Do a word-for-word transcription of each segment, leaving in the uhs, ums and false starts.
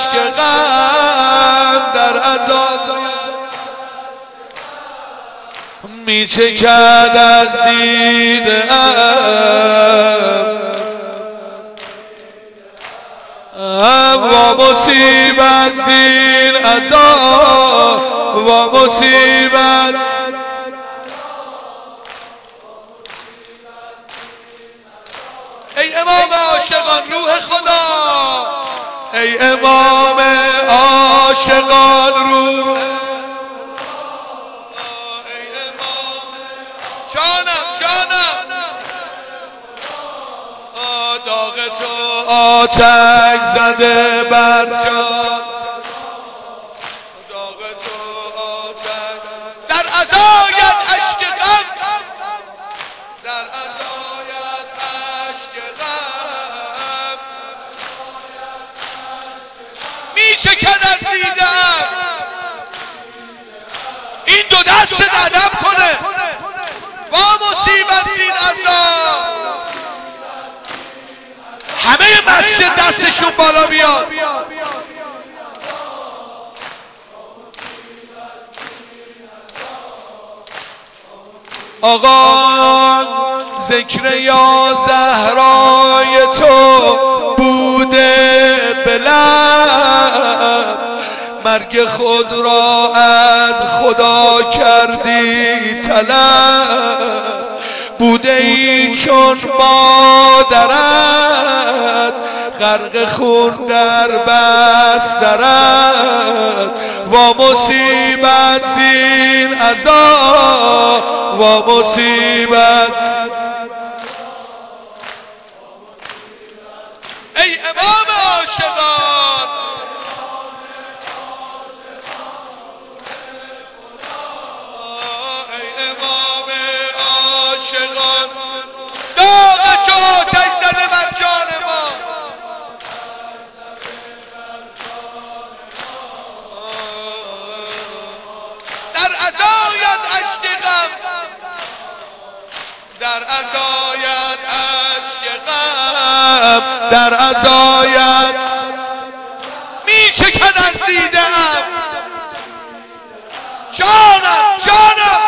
اشک غم در عزا می چکد از دیده ام و مصیبت زین عذاب و مصیبت ای امام عاشقان روح خدا ای امام عاشقان روح ای امام جانم جانم داغ تو آتش زده بر جان داغ تو آتش در عزایت اشک غم در عزایت اشک غم می چکد از دیدم این دو دست ادب کنه با مصیبت این عذاب همه مسجد دستشون بالا بیاد آقا ذکر یا زهرای تو بوده بلند مرگ خود را از خدا کردی طلب بوده ای چون مادرت غرق خون در بسترت و مصیبت زین عذاب و مصیبت ای امام عاشقان ای امام عاشقان داغ تو آتش زده بر جان ما در عزایت اشک غم در عزایت اشک غم در عزایت می چکد از دیدم جانم جانم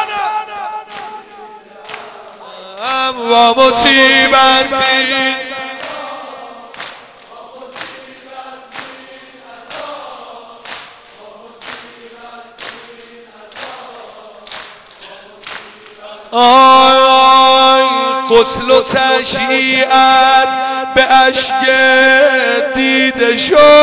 و مصیبت زین آی غسل و تشییعت به اشک دیده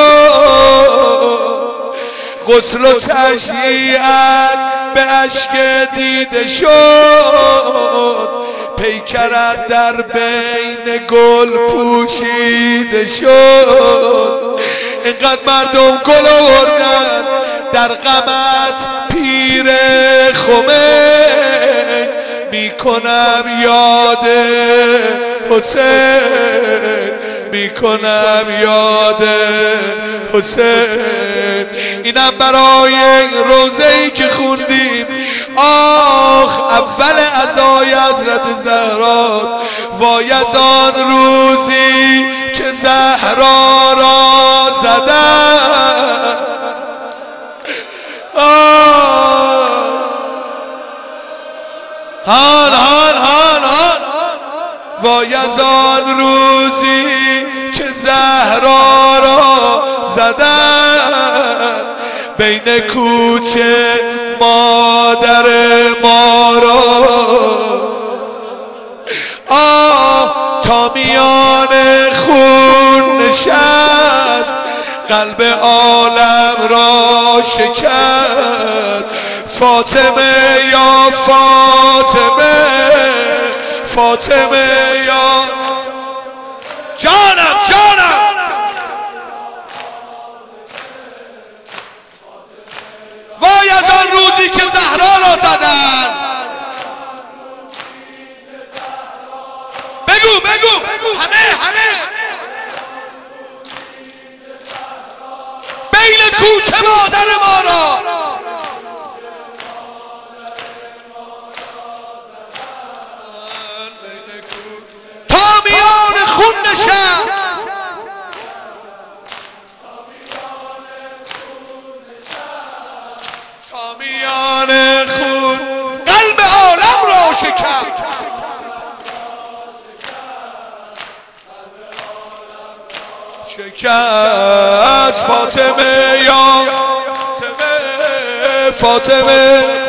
شد غسل و تشییعت به اشک دیده شد پیکرت در بین گل پوشیده شد اینقدر مردم گل آوردن در غمت پیر خمین میکنم یاد حسین میکنم یاد حسین اینم برای روزه ای که خوندیم آخ اول عزای حضرت زهرا وای از آن روزی که زهرا را زدن هان هان هان هان وای از آن روزی که زهرا را زدن بین کوچه مادر ما را آه تا میان خون نشست قلب عالم را شکست فاطمه یا فاطمه فاطمه یا جانم جانم وای از آن روزی که زهرا را زدن بگو بگو همه همه بین کوچه مادر ما را تا میان خون نشست جان خود قلب عالم را شکست. شکست فاطمه یا فاطمه